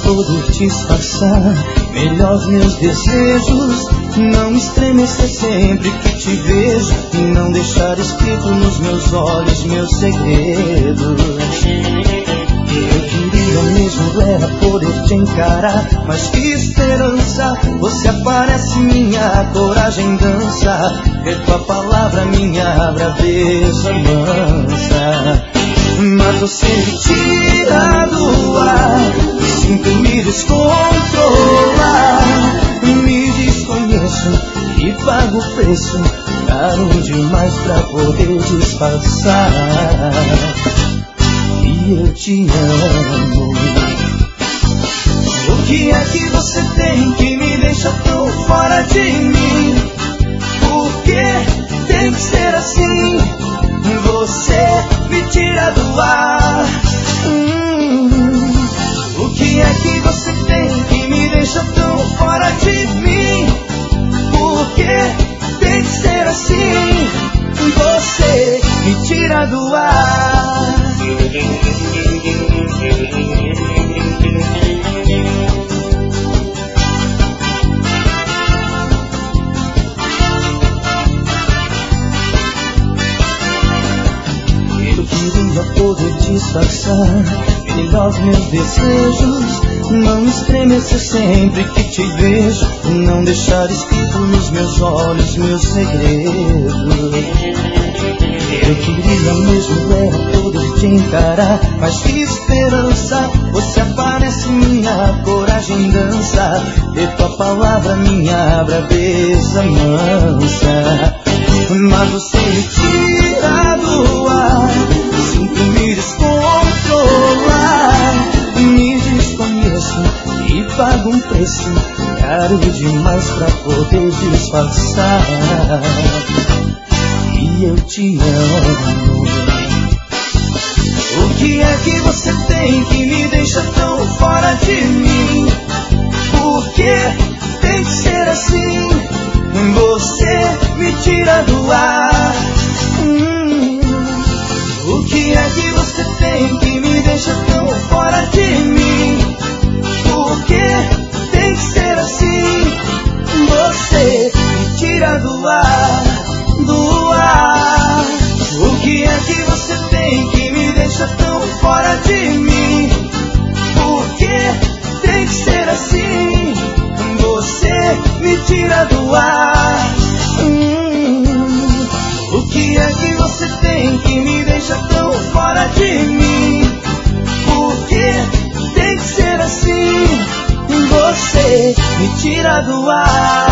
poder disfarçar melhor os meus desejos, não estremecer sempre que te vejo e não deixar escrito nos meus olhos meus segredos. Eu queria mesmo era poder te encarar, mas que esperança, você aparece, minha coragem dança, é tua palavra, minha braveza mansa. Mas você me tira do ar, sinto me descontrolar, me desconheço e pago o preço caro demais pra poder disfarçar. E eu te amo. O que é que você tem que me deixa tão fora de mim? Por que tem que ser assim? Você me tira do ar. O que é que você tem que me deixa tão fora de mim? Por que tem que ser assim? Você me tira do ar. Eu queria poder disfarçar melhor os meus desejos, não estremecer sempre que te vejo, não deixar escrito nos meus olhos meus segredos. Eu queria mesmo era poder te encarar, mas que esperança, você aparece, minha coragem dança, e tua palavra, minha braveza mansa. Mas você me tira do ar, sinto me descontrolar, me desconheço e pago um preço caro demais pra poder disfarçar. E eu te amo. O que é que você tem que me deixa tão fora de mim? Por que tem que ser assim? Você me tira do ar. O que é que você tem que me deixa tão fora de mim? Por que tem que ser assim? Você me tira do ar, do ar. O que é que você tem que me deixa tão fora de mim? Por que tem que ser assim? Você me tira do ar. O que é que você tem que me deixa tão fora de mim? Por que tem que ser assim? Você me tira do ar.